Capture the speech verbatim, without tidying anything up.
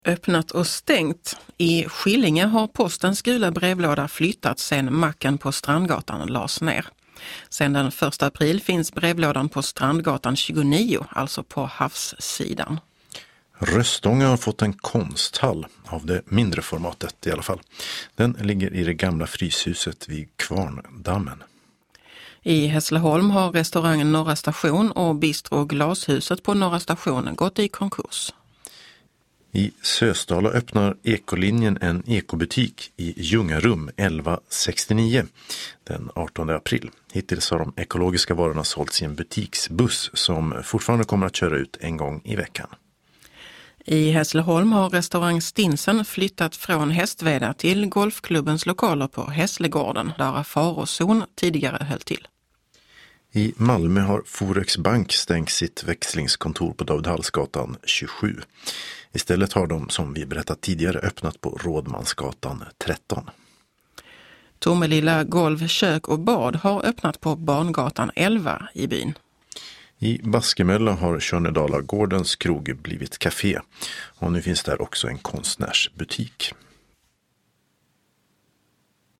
Öppnat och stängt. I Skillinge har postens gula brevlåda flyttat sedan macken på Strandgatan lades ner. Sedan den första april finns brevlådan på Strandgatan tjugonio, alltså på havssidan. Röstånga har fått en konsthall, av det mindre formatet i alla fall. Den ligger i det gamla fryshuset vid Kvarndammen. I Hässleholm har restaurangen Norra Station och bistro- och glashuset på Norra Station gått i konkurs. I Sösdala öppnar Ekolinjen en ekobutik i Ljungarum elva sextionio den artonde april. Hittills har de ekologiska varorna sålts i en butiksbuss som fortfarande kommer att köra ut en gång i veckan. I Hässleholm har restaurang Stinsen flyttat från Hästveda till golfklubbens lokaler på Hässlegården, där Farozon tidigare höll till. I Malmö har Forex Bank stängt sitt växlingskontor på Davidhallsgatan tjugosju. Istället har de, som vi berättat tidigare, öppnat på Rådmansgatan tretton. Tomelilla golv, kök och bad har öppnat på Barngatan elva i byn. I Baskemölla har Tjörnedala gårdens krog blivit café och nu finns där också en konstnärsbutik.